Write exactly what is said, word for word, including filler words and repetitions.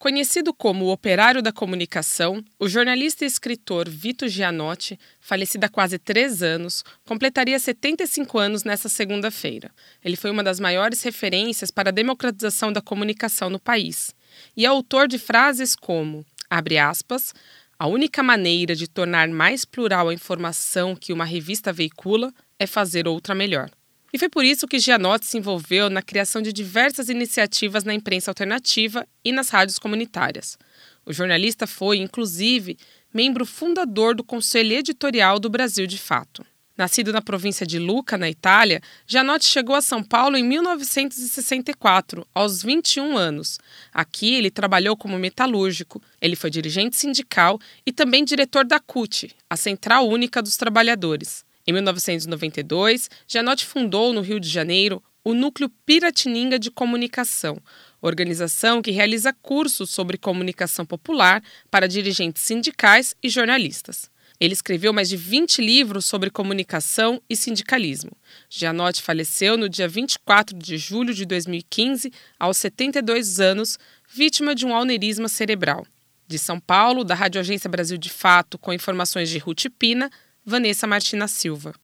Conhecido como o operário da comunicação, o jornalista e escritor Vito Gianotti, falecido há quase três anos, completaria setenta e cinco anos nesta segunda-feira. Ele foi uma das maiores referências para a democratização da comunicação no país e é autor de frases como, abre aspas, a única maneira de tornar mais plural a informação que uma revista veicula é fazer outra melhor. E foi por isso que Gianotti se envolveu na criação de diversas iniciativas na imprensa alternativa e nas rádios comunitárias. O jornalista foi, inclusive, membro fundador do Conselho Editorial do Brasil de Fato. Nascido na província de Lucca, na Itália, Gianotti chegou a São Paulo em mil novecentos e sessenta e quatro, aos vinte e um anos. Aqui ele trabalhou como metalúrgico, ele foi dirigente sindical e também diretor da C U T, a Central Única dos Trabalhadores. Em mil novecentos e noventa e dois, Gianotti fundou, no Rio de Janeiro, o Núcleo Piratininga de Comunicação, organização que realiza cursos sobre comunicação popular para dirigentes sindicais e jornalistas. Ele escreveu mais de vinte livros sobre comunicação e sindicalismo. Gianotti faleceu no dia vinte e quatro de julho de dois mil e quinze, aos setenta e dois anos, vítima de um aneurisma cerebral. De São Paulo, da Rádio Agência Brasil de Fato, com informações de Ruth Pina, Vanessa Martina Silva.